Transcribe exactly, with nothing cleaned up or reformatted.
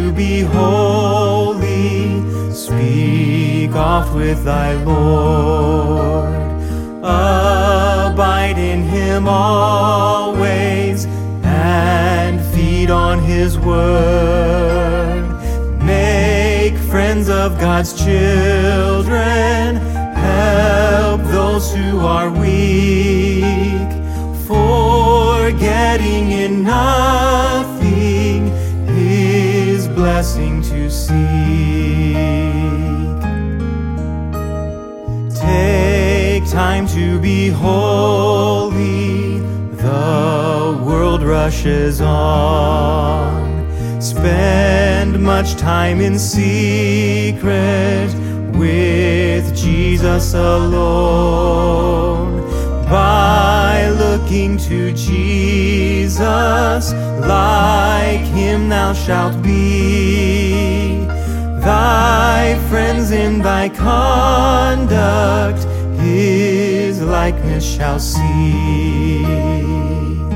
to be holy, speak oft with thy Lord. Abide in him always, and feed on his word. Make friends of God's children, help those who are weak, forgetting in nothing his blessing to seek. Take time to be holy, the world rushes on. Spend much time in secret with Jesus alone. By looking to Jesus, like him thou shalt be. Thy friends in thy conduct his likeness shall see.